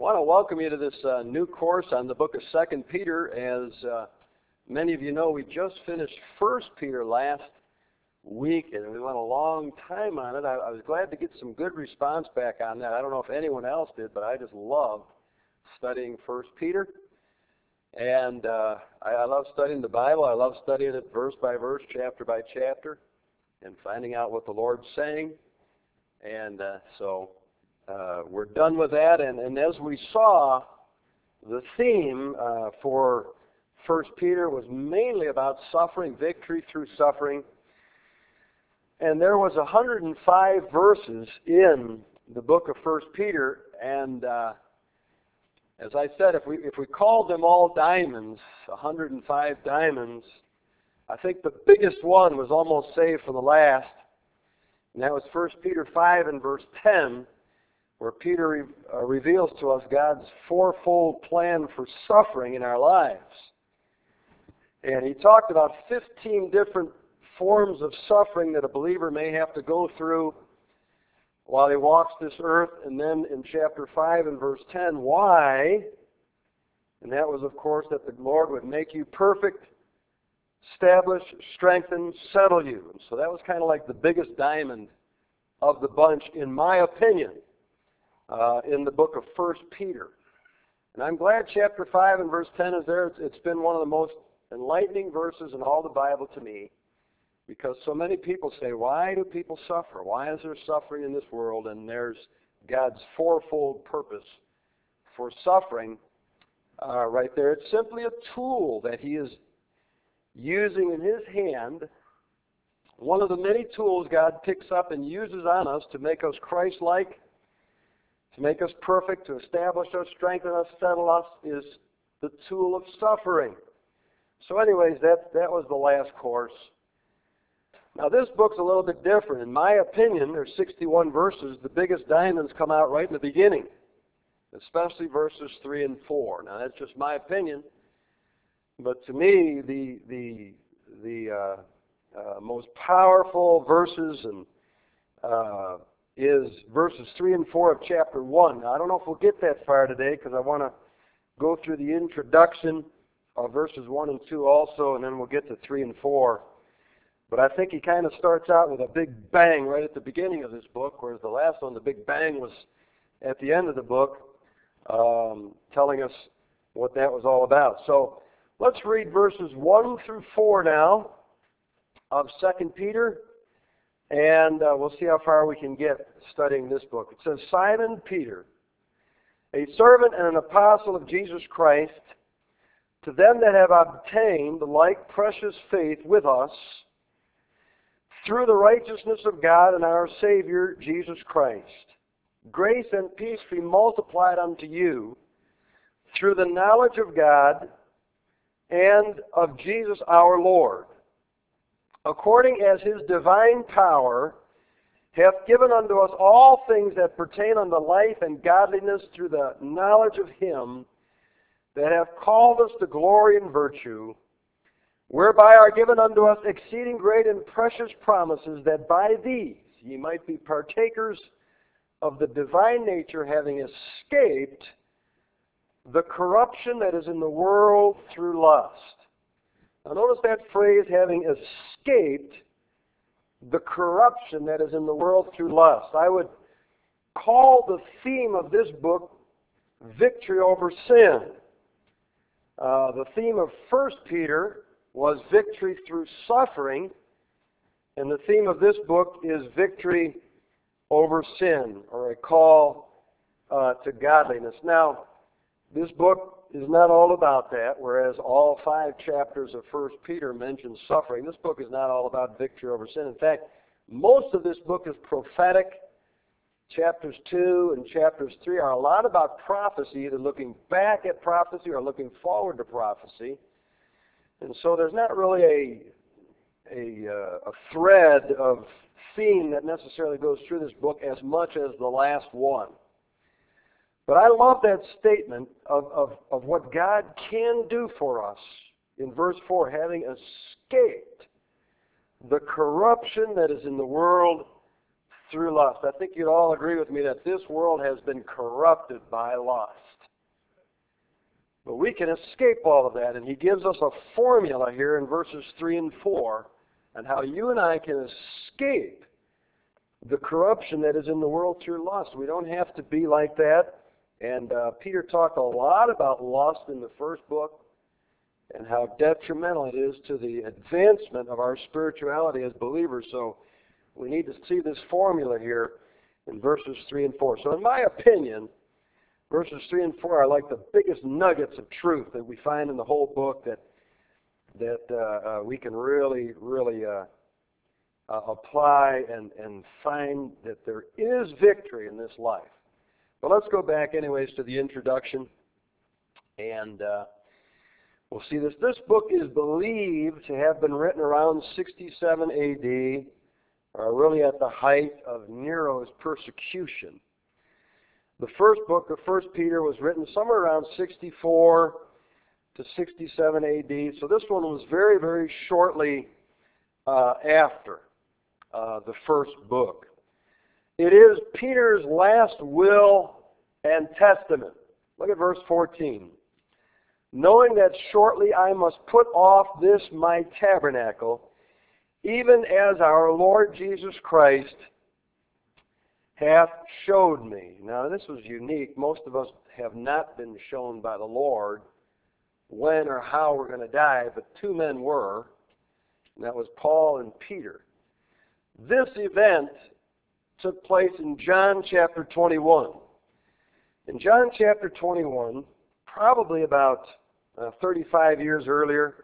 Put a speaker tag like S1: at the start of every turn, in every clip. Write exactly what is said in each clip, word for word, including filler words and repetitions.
S1: want to welcome you to this uh, new course on the book of Second Peter. As uh, many of you know, we just finished First Peter last week, and we went a long time on it. I, I was glad to get some good response back on that. I don't know if anyone else did, but I just love studying First Peter. And uh, I, I love studying the Bible. I love studying it verse by verse, chapter by chapter, and finding out what the Lord's saying. And uh, so uh, we're done with that. And, and as we saw, the theme uh, for First Peter was mainly about suffering, victory through suffering. And there was one hundred five verses in the book of First Peter. And uh, as I said, if we if we called them all diamonds, one hundred five diamonds, I think the biggest one was almost saved for the last. And that was First Peter five and verse ten, where Peter re, uh, reveals to us God's fourfold plan for suffering in our lives. And he talked about fifteen different forms of suffering that a believer may have to go through while he walks this earth. And then in chapter five and verse ten, why? And that was, of course, that the Lord would make you perfect, establish, strengthen, settle you. And so that was kind of like the biggest diamond of the bunch, in my opinion, uh, in the book of First Peter. And I'm glad chapter five and verse ten is there. It's, it's been one of the most enlightening verses in all the Bible to me, because so many people say, why do people suffer? Why is there suffering in this world? And there's God's fourfold purpose for suffering uh, right there. It's simply a tool that He is using in His hand, one of the many tools God picks up and uses on us to make us Christ-like, to make us perfect, to establish us, strengthen us, settle us, is the tool of suffering. So anyways, that, that was the last course. Now this book's a little bit different. In my opinion, there's sixty-one verses. The biggest diamonds come out right in the beginning, especially verses three and four. Now that's just my opinion. But to me, the the the uh, uh, most powerful verses and uh, is verses three and four of chapter one. Now, I don't know if we'll get that far today, because I want to go through the introduction of verses one and two also, and then we'll get to three and four. But I think he kind of starts out with a big bang right at the beginning of this book, whereas the last one, the big bang, was at the end of the book, um, telling us what that was all about. So let's read verses one through four now of Second Peter, and uh, we'll see how far we can get studying this book. It says, Simon Peter, a servant and an apostle of Jesus Christ, to them that have obtained the like precious faith with us, through the righteousness of God and our Savior, Jesus Christ. Grace and peace be multiplied unto you through the knowledge of God and of Jesus our Lord, according as His divine power hath given unto us all things that pertain unto life and godliness, through the knowledge of Him that hath called us to glory and virtue, whereby are given unto us exceeding great and precious promises, that by these ye might be partakers of the divine nature, having escaped the corruption that is in the world through lust. Now notice that phrase, having escaped the corruption that is in the world through lust. I would call the theme of this book victory over sin. Uh, the theme of First Peter was victory through suffering, and the theme of this book is victory over sin, or a call uh, to godliness. Now, this book is not all about that, whereas all five chapters of First Peter mention suffering. This book is not all about victory over sin. In fact, most of this book is prophetic. Chapters two and chapters three are a lot about prophecy, either looking back at prophecy or looking forward to prophecy. And so there's not really a, a, uh, a thread of theme that necessarily goes through this book as much as the last one. But I love that statement of, of, of what God can do for us in verse four, having escaped the corruption that is in the world through lust. I think you'd all agree with me that this world has been corrupted by lust. But we can escape all of that, and he gives us a formula here in verses three and four on how you and I can escape the corruption that is in the world through lust. We don't have to be like that. And uh, Peter talked a lot about lust in the first book and how detrimental it is to the advancement of our spirituality as believers. So we need to see this formula here in verses three and four. So in my opinion, verses three and four are like the biggest nuggets of truth that we find in the whole book that that uh, uh, we can really, really uh, uh, apply and, and find that there is victory in this life. But let's go back anyways to the introduction, and uh, we'll see this. This book is believed to have been written around sixty-seven A D, or really at the height of Nero's persecution. The first book of First Peter was written somewhere around sixty-four to sixty-seven A D, so this one was very, very shortly uh, after uh, the first book. It is Peter's last will and testament. Look at verse fourteen. Knowing that shortly I must put off this my tabernacle, even as our Lord Jesus Christ hath showed me. Now this was unique. Most of us have not been shown by the Lord when or how we're going to die, but two men were, and that was Paul and Peter. This event took place in John chapter twenty-one. In John chapter twenty-one, probably about uh, thirty-five years earlier,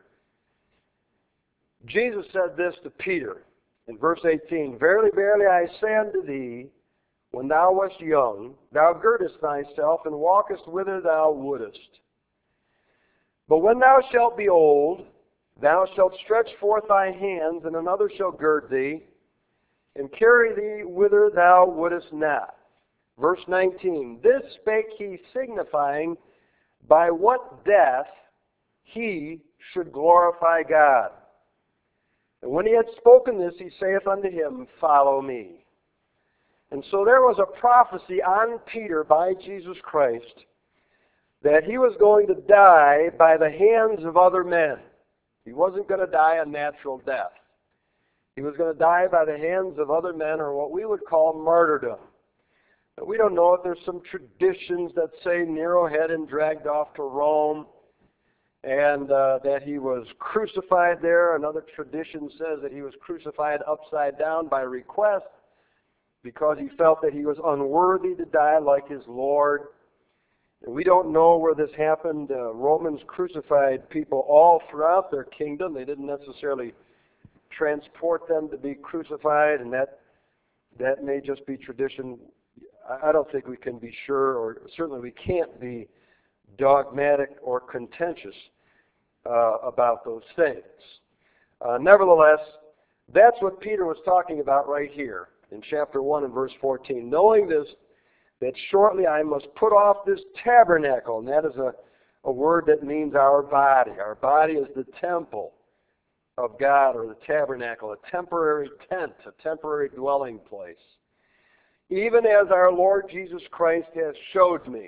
S1: Jesus said this to Peter in verse eighteen, Verily, verily, I say unto thee, when thou wast young, thou girdest thyself and walkest whither thou wouldest. But when thou shalt be old, thou shalt stretch forth thy hands, and another shall gird thee, and carry thee whither thou wouldest not. Verse nineteen, This spake he, signifying by what death he should glorify God. And when he had spoken this, he saith unto him, Follow me. And so there was a prophecy on Peter by Jesus Christ that he was going to die by the hands of other men. He wasn't going to die a natural death. He was going to die by the hands of other men, or what we would call martyrdom. But we don't know if there's some traditions that say Nero had him dragged off to Rome and uh, that he was crucified there. Another tradition says that he was crucified upside down by request because he felt that he was unworthy to die like his Lord. And we don't know where this happened. Uh, Romans crucified people all throughout their kingdom. They didn't necessarily transport them to be crucified, and that that may just be tradition. I don't think we can be sure, or certainly we can't be dogmatic or contentious uh, about those things. Uh, nevertheless, that's what Peter was talking about right here in chapter one and verse fourteen. Knowing this, that shortly I must put off this tabernacle, and that is a, a word that means our body. Our body is the temple of God, or the tabernacle, a temporary tent, a temporary dwelling place. Even as our Lord Jesus Christ has showed me.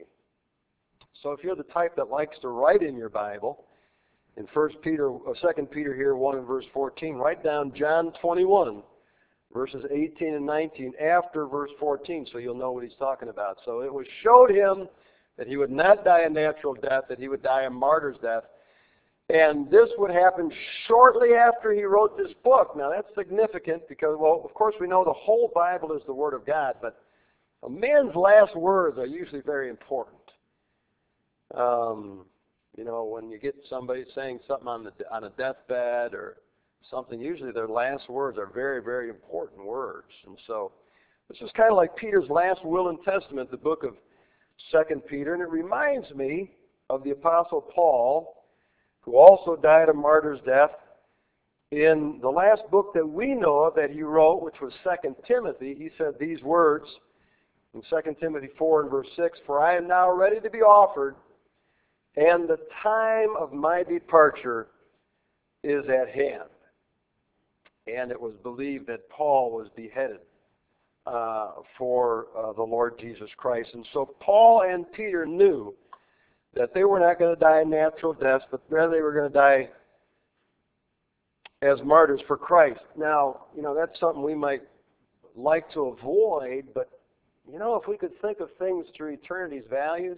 S1: So if you're the type that likes to write in your Bible, in First Peter, uh, Second Peter here, one and verse fourteen, write down John twenty-one, verses eighteen and nineteen, after verse fourteen, so you'll know what he's talking about. So it was showed him that he would not die a natural death, that he would die a martyr's death. And this would happen shortly after he wrote this book. Now that's significant because, well, of course we know the whole Bible is the Word of God, but a man's last words are usually very important. Um, you know, when you get somebody saying something on the on a deathbed or something, usually their last words are very, very important words. And so this is kind of like Peter's last will and testament, the book of Second Peter, and it reminds me of the Apostle Paul, who also died a martyr's death. In the last book that we know of that he wrote, which was Second Timothy, he said these words in Second Timothy four and verse six, For I am now ready to be offered, and the time of my departure is at hand. And it was believed that Paul was beheaded uh, for uh, the Lord Jesus Christ. And so Paul and Peter knew that they were not going to die natural deaths, but rather they were going to die as martyrs for Christ. Now, you know, that's something we might like to avoid, but, you know, if we could think of things through eternity's values,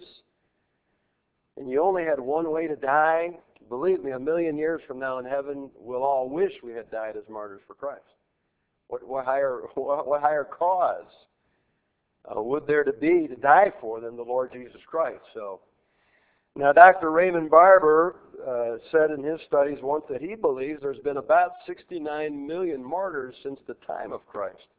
S1: and you only had one way to die, believe me, a million years from now in heaven, we'll all wish we had died as martyrs for Christ. What, what higher, what, what higher cause uh, would there to be to die for than the Lord Jesus Christ? So, now Doctor Raymond Barber uh, said in his studies once that he believes there's been about sixty-nine million martyrs since the time of Christ.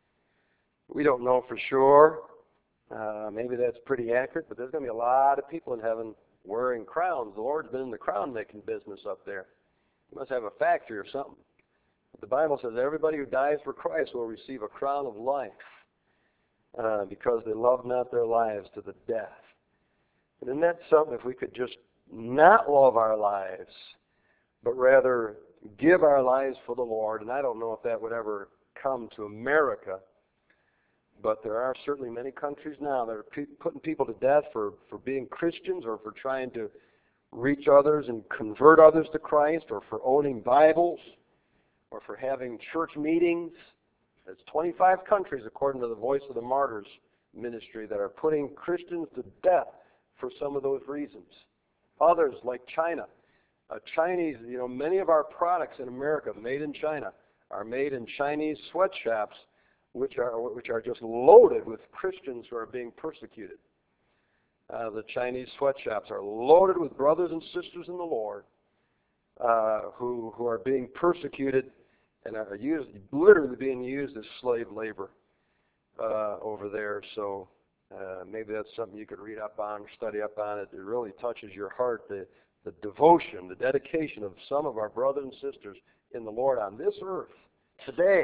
S1: We don't know for sure. Uh, maybe that's pretty accurate, but there's going to be a lot of people in heaven wearing crowns. The Lord's been in the crown-making business up there. He must have a factory or something. The Bible says everybody who dies for Christ will receive a crown of life uh, because they love not their lives to the death. And isn't that something if we could just not love our lives, but rather give our lives for the Lord? And I don't know if that would ever come to America, but there are certainly many countries now that are pe- putting people to death for, for being Christians or for trying to reach others and convert others to Christ or for owning Bibles or for having church meetings. There's twenty-five countries, according to the Voice of the Martyrs ministry, that are putting Christians to death for some of those reasons. Others, like China. Uh, Chinese, you know, many of our products in America made in China are made in Chinese sweatshops, which are which are just loaded with Christians who are being persecuted. Uh, the Chinese sweatshops are loaded with brothers and sisters in the Lord uh, who who are being persecuted and are used, literally being used as slave labor uh, over there. So uh, maybe that's something you could read up on, study up on. It, it really touches your heart, the the devotion, the dedication of some of our brothers and sisters in the Lord on this earth today.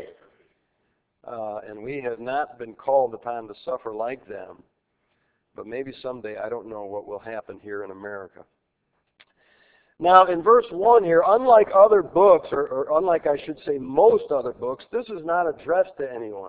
S1: Uh, and we have not been called upon to suffer like them. But maybe someday, I don't know what will happen here in America. Now, in verse one here, unlike other books, or, or unlike I should say most other books, this is not addressed to anyone,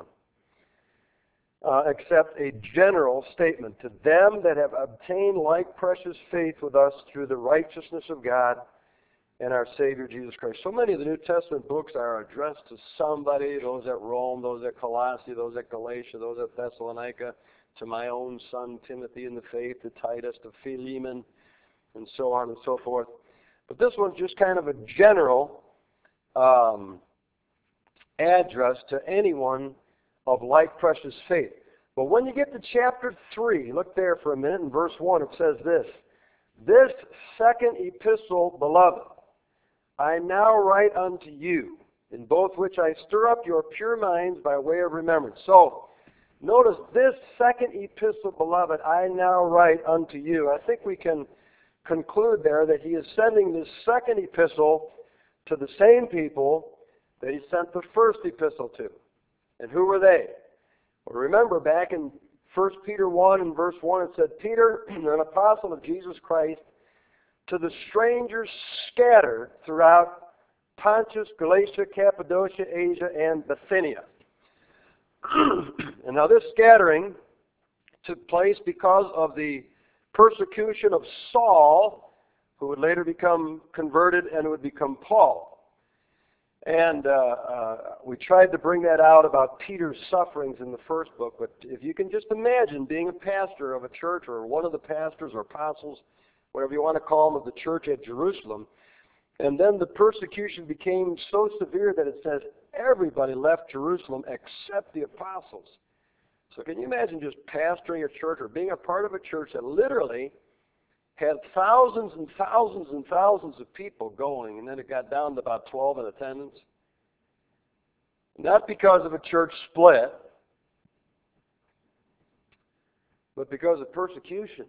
S1: uh, except a general statement. To them that have obtained like precious faith with us through the righteousness of God and our Savior Jesus Christ. So many of the New Testament books are addressed to somebody, those at Rome, those at Colossae, those at Galatia, those at Thessalonica, to my own son Timothy in the faith, to Titus, to Philemon, and so on and so forth. But this one's just kind of a general um, address to anyone of like precious faith. But when you get to chapter three, look there for a minute, in verse one it says this, "This second epistle, beloved, I now write unto you, in both which I stir up your pure minds by way of remembrance." So, notice this second epistle, beloved, I now write unto you. I think we can conclude there that he is sending this second epistle to the same people that he sent the first epistle to. And who were they? Well, remember back in First Peter one and verse one, it said, "Peter, an apostle of Jesus Christ, to the strangers scattered throughout Pontus, Galatia, Cappadocia, Asia, and Bithynia." And now this scattering took place because of the persecution of Saul, who would later become converted and would become Paul. And uh, uh, we tried to bring that out about Peter's sufferings in the first book, but if you can just imagine being a pastor of a church, or one of the pastors or apostles, whatever you want to call them, of the church at Jerusalem, and then the persecution became so severe that it says everybody left Jerusalem except the apostles. So can you imagine just pastoring a church or being a part of a church that literally had thousands and thousands and thousands of people going, and then it got down to about twelve in attendance? Not because of a church split, but because of persecution.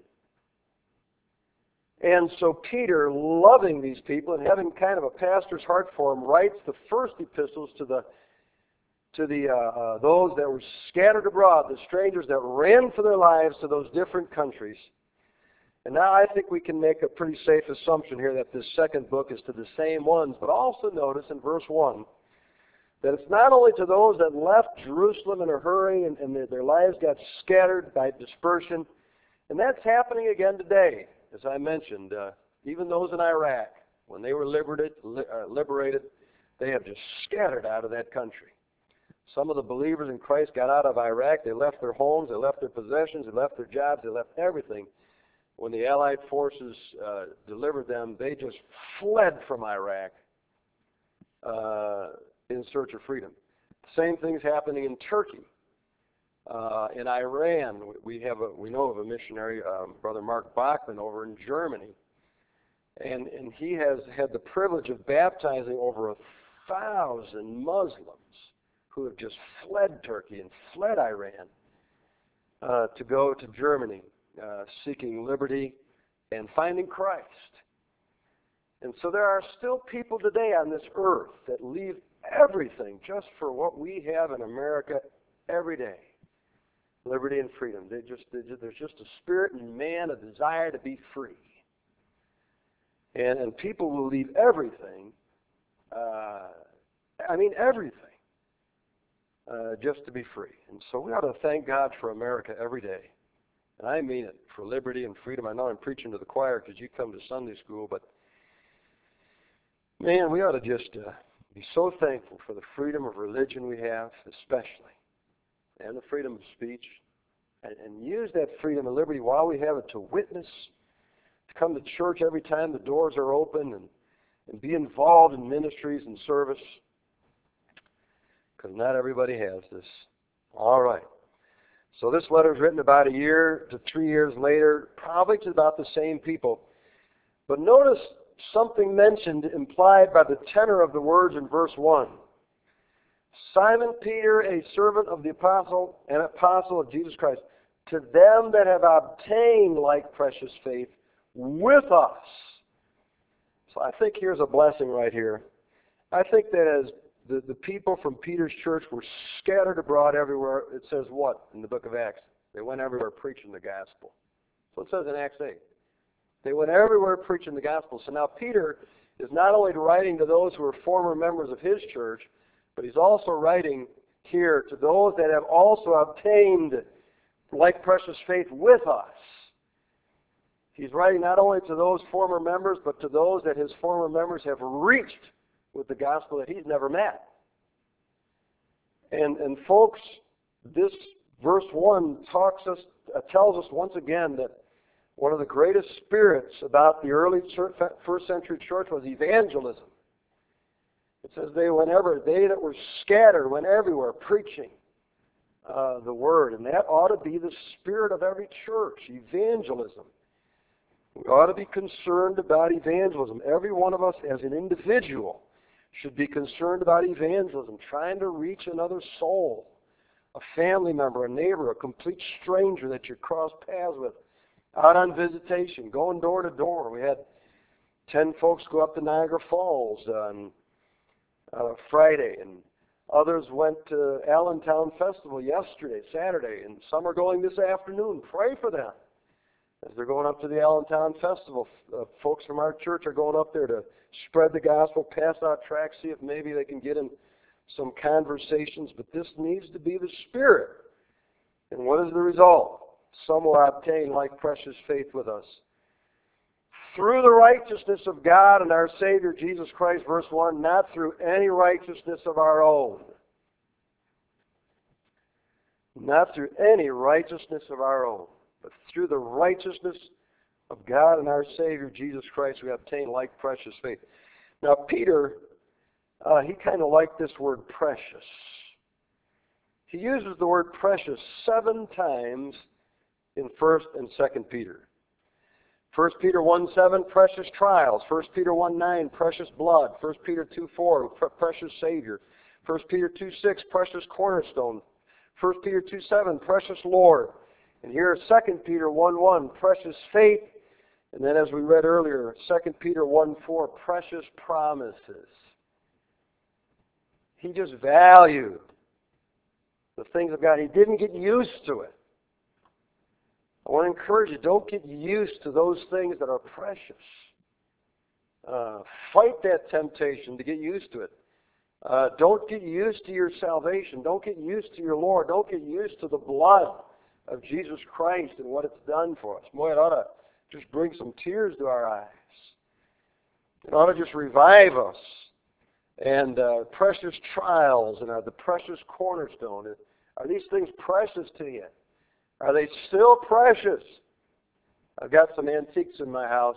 S1: And so Peter, loving these people and having kind of a pastor's heart for them, writes the first epistles to the to the uh, uh, those that were scattered abroad, the strangers that ran for their lives to those different countries. And now I think we can make a pretty safe assumption here that this second book is to the same ones. But also notice in verse one That it's not only to those that left Jerusalem in a hurry and, and their, their lives got scattered by dispersion, and that's happening again today, as I mentioned. Uh, even those in Iraq, when they were liberated, li- uh, liberated, they have just scattered out of that country. Some of the believers in Christ got out of Iraq. They left their homes, they left their possessions, they left their jobs, they left everything. When the Allied forces uh, delivered them, they just fled from Iraq uh, in search of freedom. The same thing's happening in Turkey. Uh, in Iran, we have a, we know of a missionary, um, Brother Mark Bachman, over in Germany, and and he has had the privilege of baptizing over a thousand Muslims who have just fled Turkey and fled Iran uh, to go to Germany, uh, seeking liberty and finding Christ. And so there are still people today on this earth that leave everything just for what we have in America every day. Liberty and freedom. They just, they just, there's just a spirit in man, a desire to be free. And, and people will leave everything, uh, I mean everything, uh, just to be free. And so we ought to thank God for America every day. And I mean it, for liberty and freedom. I know I'm preaching to the choir because you come to Sunday school, but man, we ought to just uh, be so thankful for the freedom of religion we have, especially, and the freedom of speech, and, and use that freedom and liberty while we have it to witness, to come to church every time the doors are open, and, and be involved in ministries and service, because not everybody has this. All right. So this letter is written about a year to three years later, probably to about the same people. But notice something mentioned, implied by the tenor of the words in verse one. Simon Peter, a servant of the apostle and apostle of Jesus Christ, to them that have obtained like precious faith with us. So I think here's a blessing right here. I think that as the, the people from Peter's church were scattered abroad everywhere, it says what in the book of Acts? They went everywhere preaching the gospel. So it says in Acts eight. They went everywhere preaching the gospel. So now Peter is not only writing to those who are former members of his church, but he's also writing here to those that have also obtained like precious faith with us. He's writing not only to those former members, but to those that his former members have reached with the gospel that he's never met. And, and folks, this verse one talks us, uh, tells us once again that one of the greatest spirits about the early church, first century church was evangelism. It says they went ever, they that were scattered went everywhere preaching uh, the word. And that ought to be the spirit of every church, evangelism. We ought to be concerned about evangelism. Every one of us as an individual should be concerned about evangelism, trying to reach another soul, a family member, a neighbor, a complete stranger that you cross paths with, out on visitation, going door to door. We had ten folks go up to Niagara Falls on uh, Friday, and others went to Allentown Festival yesterday, Saturday, and some are going this afternoon. Pray for them as they're going up to the Allentown Festival. Uh, folks from our church are going up there to spread the gospel, pass out tracts, see if maybe they can get in some conversations. But this needs to be the spirit. And what is the result? Some will obtain like precious faith with us. Through the righteousness of God and our Savior Jesus Christ, verse one, not through any righteousness of our own. Not through any righteousness of our own, but through the righteousness of God and our Savior Jesus Christ, we obtain like precious faith. Now, Peter, uh, he kind of liked this word precious. He uses the word precious seven times in First and Second Peter. First Peter one seven, precious trials. First Peter one nine, precious blood. First Peter two four, precious Savior. First Peter two six, precious cornerstone. First Peter two seven, precious Lord. And here Second Peter one one, precious faith. And then as we read earlier, Second Peter one four, precious promises. He just valued the things of God. He didn't get used to it. I want to encourage you, don't get used to those things that are precious. Uh, fight that temptation to get used to it. Uh, don't get used to your salvation. Don't get used to your Lord. Don't get used to the blood of Jesus Christ and what it's done for us. Boy, it ought to just bring some tears to our eyes. It ought to just revive us. And uh, precious trials and uh, the precious cornerstone. Are these things precious to you? Are they still precious? I've got some antiques in my house.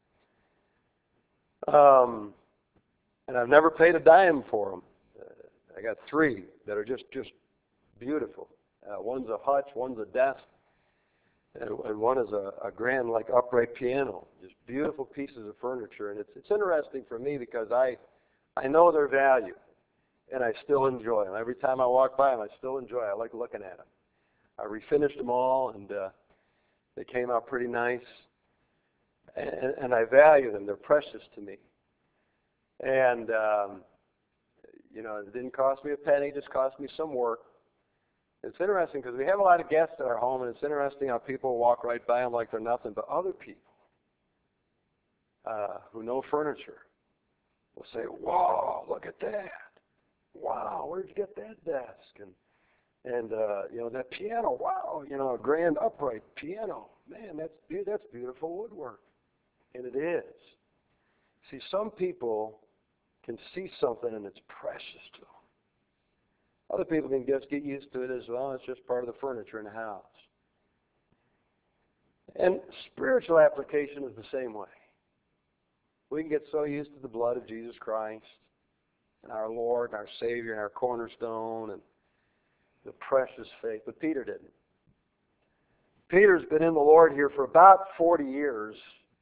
S1: Um, and I've never paid a dime for them. Uh, I got three that are just, just beautiful. Uh, one's a hutch, one's a desk, and, and one is a, a grand, like, upright piano. Just beautiful pieces of furniture. And it's, it's interesting for me because I, I know their value, and I still enjoy them. Every time I walk by them, I still enjoy it. I like looking at them. I refinished them all, and uh, they came out pretty nice. And, and I value them. They're precious to me. And, um, you know, it didn't cost me a penny. It just cost me some work. It's interesting because we have a lot of guests at our home, and it's interesting how people walk right by them like they're nothing, but other people uh, who know furniture will say, "Wow, look at that! Wow, where'd you get that desk?" And and uh, you know, that piano. Wow, you know, a grand upright piano. Man, that's be- that's beautiful woodwork, and it is. See, some people can see something and it's precious to them. Other people can just get used to it as well. It's just part of the furniture in the house. And spiritual application is the same way. We can get so used to the blood of Jesus Christ and our Lord and our Savior and our cornerstone and the precious faith, but Peter didn't. Peter's been in the Lord here for about forty years,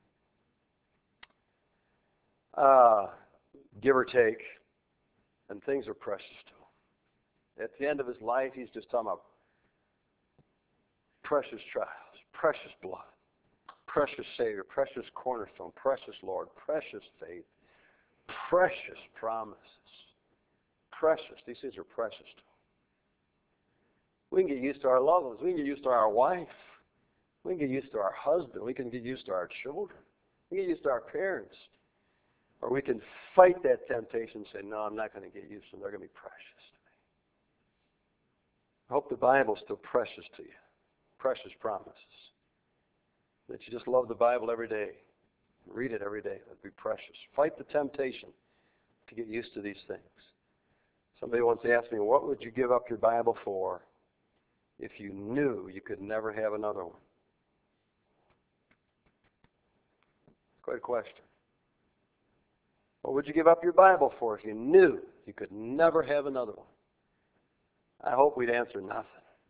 S1: uh, give or take, and things are precious to him. At the end of his life, he's just talking about precious trials, precious blood, precious Savior, precious cornerstone, precious Lord, precious faith, precious promises. Precious. These things are precious to him. We can get used to our loved ones. We can get used to our wife. We can get used to our husband. We can get used to our children. We can get used to our parents. Or we can fight that temptation and say, no, I'm not going to get used to them. They're going to be precious to me. I hope the Bible's still precious to you. Precious promises. That you just love the Bible every day. Read it every day. That'd be precious. Fight the temptation to get used to these things. Somebody once asked me, what would you give up your Bible for if you knew you could never have another one? It's quite a question. What would you give up your Bible for if you knew you could never have another one? I hope we'd answer nothing.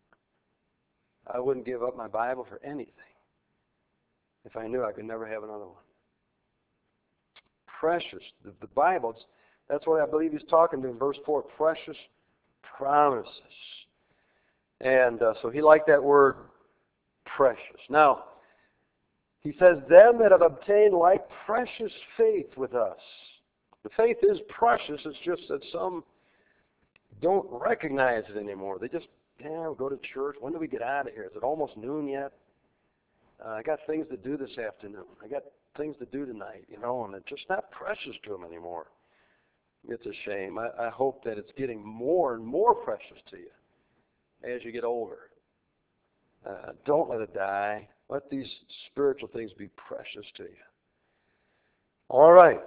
S1: I wouldn't give up my Bible for anything if I knew I could never have another one. Precious. The, the Bible, that's what I believe he's talking to in verse four. Precious promises. And uh, so he liked that word, precious. Now, he says, them that have obtained like precious faith with us. The faith is precious. It's just that some don't recognize it anymore. They just, yeah, we'll go to church. When do we get out of here? Is it almost noon yet? Uh, I got things to do this afternoon. I got things to do tonight, you know, and it's just not precious to them anymore. It's a shame. I, I hope that it's getting more and more precious to you as you get older. Uh, don't let it die. Let these spiritual things be precious to you. All right.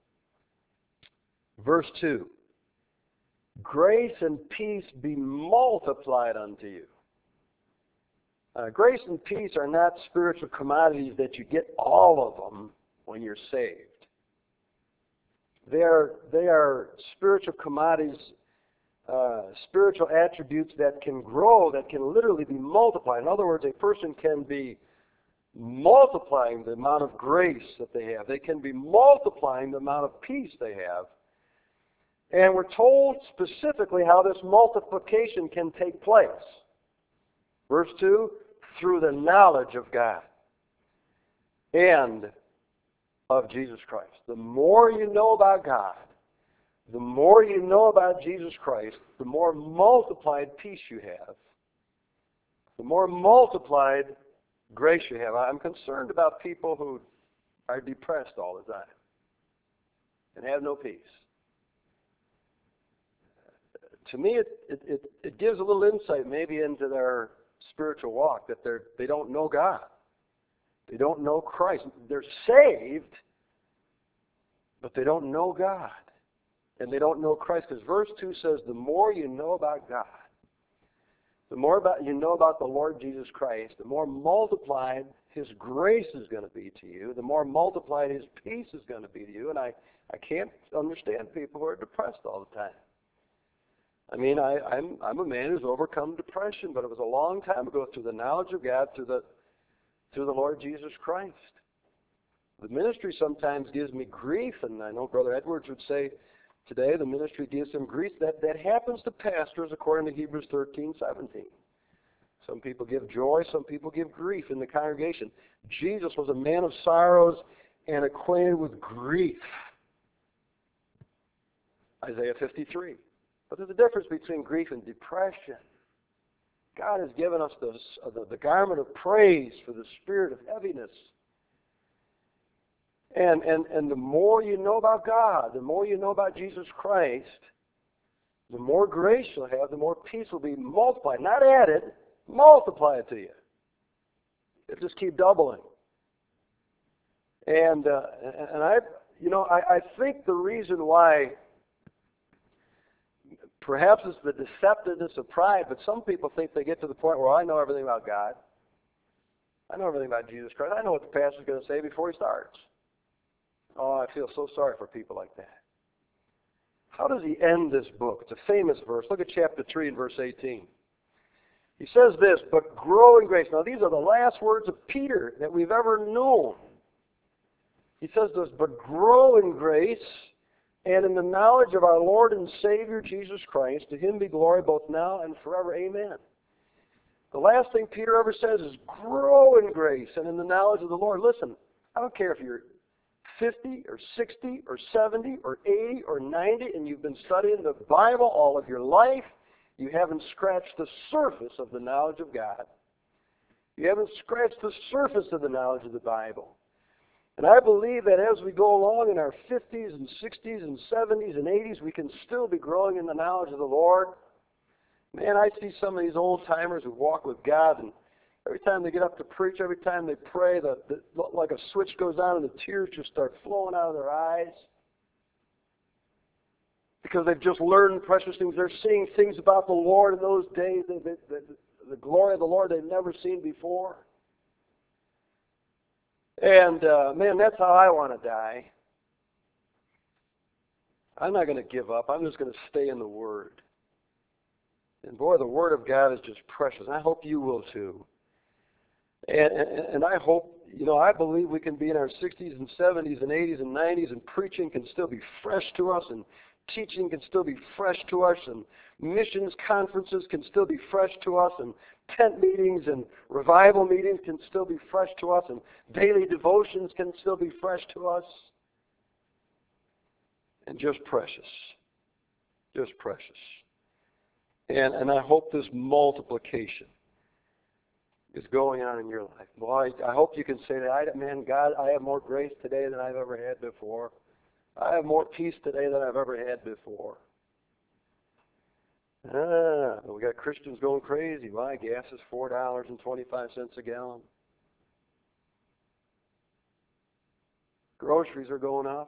S1: Verse two. Grace and peace be multiplied unto you. Uh, grace and peace are not spiritual commodities that you get all of them when you're saved. They are, they are spiritual commodities, uh, spiritual attributes that can grow, that can literally be multiplied. In other words, a person can be multiplying the amount of grace that they have. They can be multiplying the amount of peace they have. And we're told specifically how this multiplication can take place. Verse two, through the knowledge of God and of Jesus Christ. The more you know about God, the more you know about Jesus Christ, the more multiplied peace you have, the more multiplied grace you have. I'm concerned about people who are depressed all the time and have no peace. to me, it, it, it, it gives a little insight maybe into their spiritual walk, that they're, they don't know God. They don't know Christ. They're saved, but they don't know God. And they don't know Christ, because verse two says, the more you know about God, the more about you know about the Lord Jesus Christ, the more multiplied His grace is going to be to you, the more multiplied His peace is going to be to you. And I, I can't understand people who are depressed all the time. I mean, I, I'm, I'm a man who's overcome depression, but it was a long time ago through the knowledge of God, through the, through the Lord Jesus Christ. The ministry sometimes gives me grief, and I know Brother Edwards would say today the ministry gives him grief. That, that happens to pastors according to Hebrews thirteen seventeen. Some people give joy, some people give grief in the congregation. Jesus was a man of sorrows and acquainted with grief. Isaiah fifty-three. But there's a difference between grief and depression. God has given us the, the, the garment of praise for the spirit of heaviness. And, and, and the more you know about God, the more you know about Jesus Christ, the more grace you'll have, the more peace will be multiplied. Not added, multiplied to you. It'll just keep doubling. And, uh, and I, you know, I, I think the reason why, perhaps it's the deceptiveness of pride, but some people think they get to the point where I know everything about God. I know everything about Jesus Christ. I know what the pastor's going to say before he starts. Oh, I feel so sorry for people like that. How does he end this book? It's a famous verse. Look at chapter three and verse eighteen. He says this, but grow in grace. Now, these are the last words of Peter that we've ever known. He says this, but grow in grace and in the knowledge of our Lord and Savior Jesus Christ. To Him be glory both now and forever. Amen. The last thing Peter ever says is grow in grace and in the knowledge of the Lord. Listen, I don't care if you're fifty or sixty or seventy or eighty or ninety and you've been studying the Bible all of your life, you haven't scratched the surface of the knowledge of God. You haven't scratched the surface of the knowledge of the Bible. And I believe that as we go along in our fifties and sixties and seventies and eighties, we can still be growing in the knowledge of the Lord. Man, I see some of these old-timers who walk with God, and every time they get up to preach, every time they pray, the, the, like a switch goes on and the tears just start flowing out of their eyes. Because they've just learned precious things. They're seeing things about the Lord in those days, the, the, the, the glory of the Lord they've never seen before. And, uh, man, that's how I want to die. I'm not going to give up. I'm just going to stay in the Word. And, boy, the Word of God is just precious. And I hope you will, too. And, and, and I hope, you know, I believe we can be in our sixties and seventies and eighties and nineties, and preaching can still be fresh to us, and teaching can still be fresh to us, and missions conferences can still be fresh to us, and tent meetings and revival meetings can still be fresh to us, and daily devotions can still be fresh to us. And just precious. Just precious. And, and I hope this multiplication is going on in your life. Boy, I, I hope you can say that, I, man, God, I have more grace today than I've ever had before. I have more peace today than I've ever had before. Ah, we got Christians going crazy. Why? Gas is four dollars and twenty-five cents a gallon. Groceries are going up.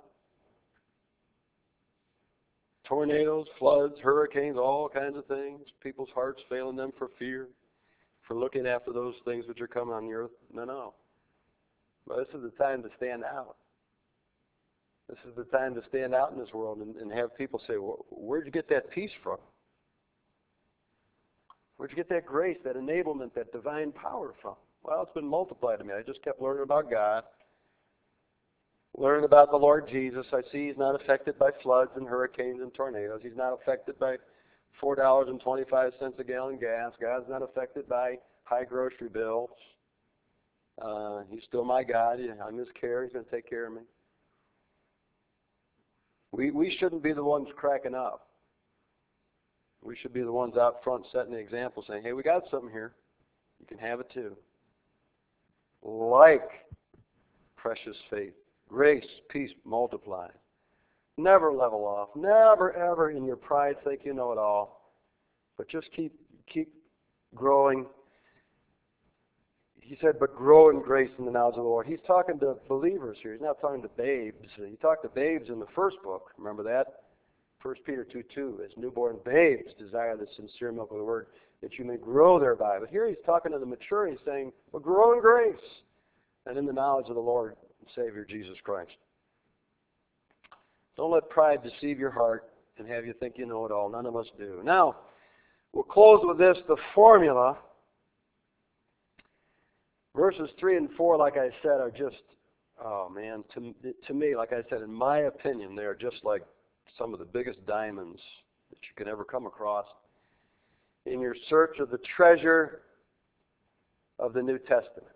S1: Tornadoes, floods, hurricanes, all kinds of things. People's hearts failing them for fear, for looking after those things which are coming on the earth. No, no. But this is the time to stand out. This is the time to stand out in this world and, and have people say, well, where'd you get that peace from? Where'd you get that grace, that enablement, that divine power from? Well, it's been multiplied to me. I just kept learning about God, learning about the Lord Jesus. I see He's not affected by floods and hurricanes and tornadoes. He's not affected by four dollars and twenty-five cents a gallon gas. God's not affected by high grocery bills. Uh, he's still my God. I'm His care. He's going to take care of me. We we shouldn't be the ones cracking up. We should be the ones out front setting the example, saying, hey, we got something here. You can have it too. Like precious faith, grace, peace, multiply. Never level off. Never, ever in your pride think you know it all. But just keep keep growing. He said, but grow in grace and the knowledge of the Lord. He's talking to believers here. He's not talking to babes. He talked to babes in the first book. Remember that? First Peter two two. As newborn babes desire the sincere milk of the word, that you may grow thereby. But here he's talking to the mature. He's saying, well, grow in grace and in the knowledge of the Lord and Savior Jesus Christ. Don't let pride deceive your heart and have you think you know it all. None of us do. Now, we'll close with this, the formula. Verses three and four, like I said, are just, oh man, to, to me, like I said, in my opinion, they are just like some of the biggest diamonds that you can ever come across in your search of the treasure of the New Testament.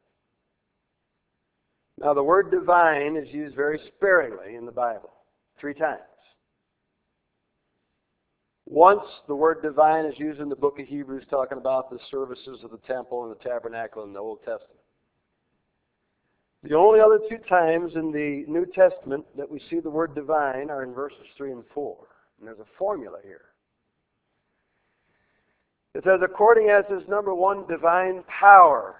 S1: Now, the word divine is used very sparingly in the Bible, three times. Once, the word divine is used in the book of Hebrews, talking about the services of the temple and the tabernacle in the Old Testament. The only other two times in the New Testament that we see the word divine are in verses three and four. And there's a formula here. It says, according as his number one divine power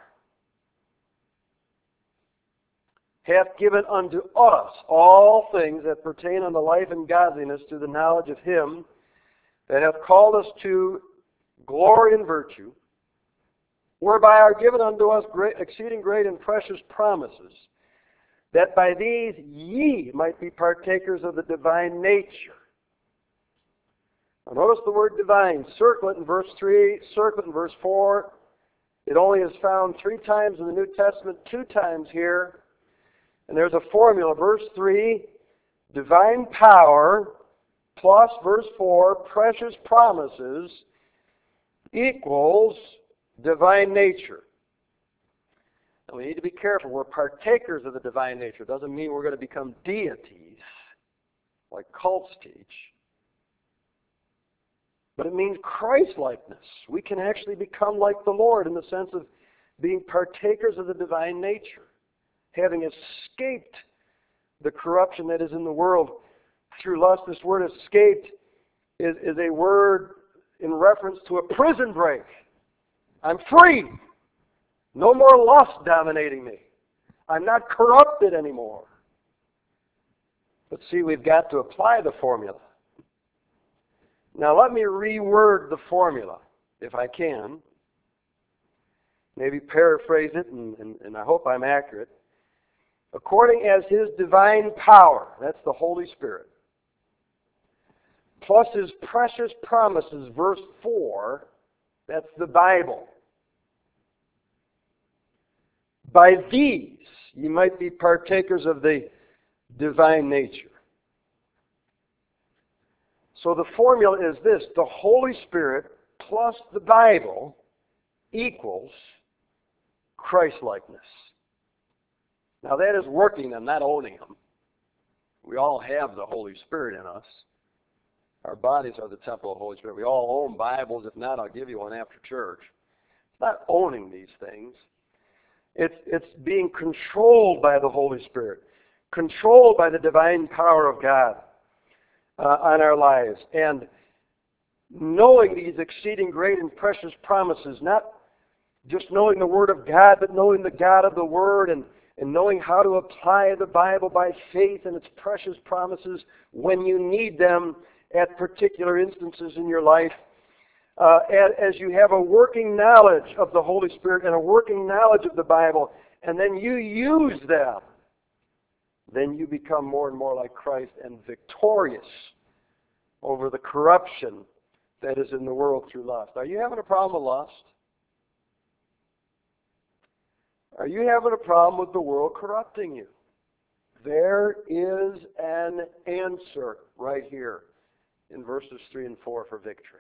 S1: hath given unto us all things that pertain unto life and godliness through the knowledge of him that hath called us to glory and virtue, whereby are given unto us great, exceeding great and precious promises, that by these ye might be partakers of the divine nature. Now notice the word divine. Circle it in verse three, circle it in verse four. It only is found three times in the New Testament, two times here. And there's a formula. Verse three, divine power, plus verse four, precious promises, equals divine nature. And we need to be careful. We're partakers of the divine nature. It doesn't mean we're going to become deities, like cults teach. But it means Christ-likeness. We can actually become like the Lord in the sense of being partakers of the divine nature, having escaped the corruption that is in the world through lust. This word escaped is, is a word in reference to a prison break. I'm free. No more lust dominating me. I'm not corrupted anymore. But see, we've got to apply the formula. Now let me reword the formula, if I can. Maybe paraphrase it, and, and, and I hope I'm accurate. According as his divine power, that's the Holy Spirit, plus his precious promises, verse four, that's the Bible. By these, you might be partakers of the divine nature. So the formula is this: the Holy Spirit plus the Bible equals Christ-likeness. Now that is working and not owning Him. We all have the Holy Spirit in us. Our bodies are the temple of the Holy Spirit. We all own Bibles. If not, I'll give you one after church. It's not owning these things. It's, it's being controlled by the Holy Spirit, controlled by the divine power of God uh, on our lives, and knowing these exceeding great and precious promises, not just knowing the Word of God, but knowing the God of the Word, and, and knowing how to apply the Bible by faith and its precious promises when you need them at particular instances in your life. Uh, as you have a working knowledge of the Holy Spirit and a working knowledge of the Bible, and then you use them, then you become more and more like Christ and victorious over the corruption that is in the world through lust. Are you having a problem with lust? Are you having a problem with the world corrupting you? There is an answer right here in verses three and four for victory.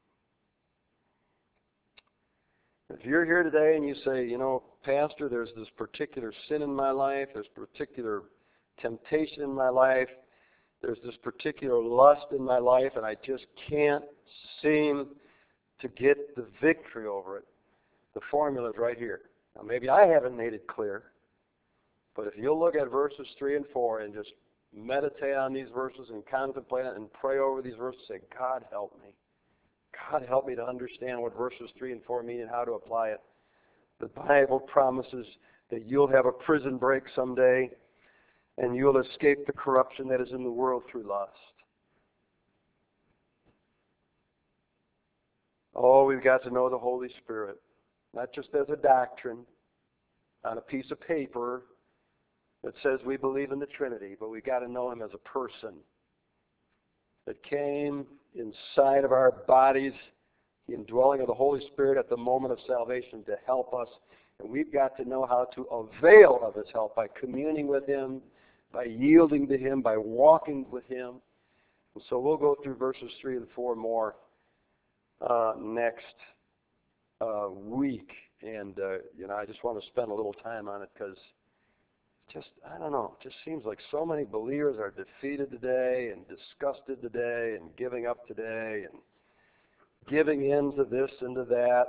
S1: If you're here today and you say, you know, Pastor, there's this particular sin in my life, there's particular temptation in my life, there's this particular lust in my life, and I just can't seem to get the victory over it, the formula is right here. Now, maybe I haven't made it clear, but if you'll look at verses three and four and just meditate on these verses and contemplate it and pray over these verses, say, God, help me. God, help me to understand what verses three and four mean and how to apply it. The Bible promises that you'll have a prison break someday and you'll escape the corruption that is in the world through lust. Oh, we've got to know the Holy Spirit, not just as a doctrine on a piece of paper that says we believe in the Trinity, but we've got to know Him as a person that came inside of our bodies, the indwelling of the Holy Spirit at the moment of salvation to help us. And we've got to know how to avail of His help by communing with Him, by yielding to Him, by walking with Him. And so we'll go through verses three and four more uh, next uh, week. And, uh, you know, I just want to spend a little time on it because just, I don't know, it just seems like so many believers are defeated today and disgusted today and giving up today and giving in to this and to that.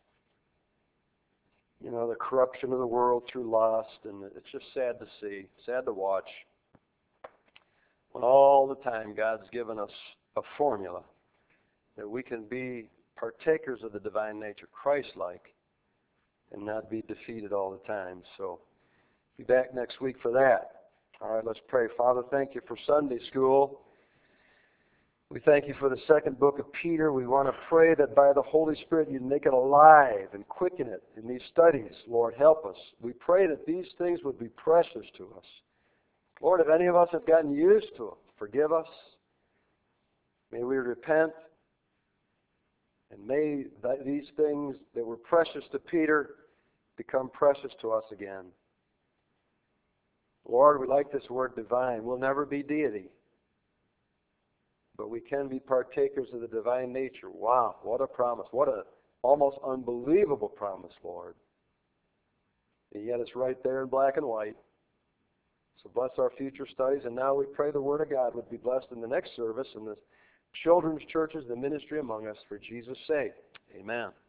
S1: You know, the corruption of the world through lust, and it's just sad to see, sad to watch. When all the time God's given us a formula that we can be partakers of the divine nature, Christ-like, and not be defeated all the time. So, be back next week for that. All right, let's pray. Father, thank you for Sunday school. We thank you for the second book of Peter. We want to pray that by the Holy Spirit you'd make it alive and quicken it in these studies. Lord, help us. We pray that these things would be precious to us. Lord, if any of us have gotten used to them, forgive us. May we repent. And may th- these things that were precious to Peter become precious to us again. Lord, we like this word divine. We'll never be deity. But we can be partakers of the divine nature. Wow, what a promise. What a almost unbelievable promise, Lord. And yet it's right there in black and white. So bless our future studies. And now we pray the Word of God would be blessed in the next service in the children's churches, the ministry among us, for Jesus' sake. Amen.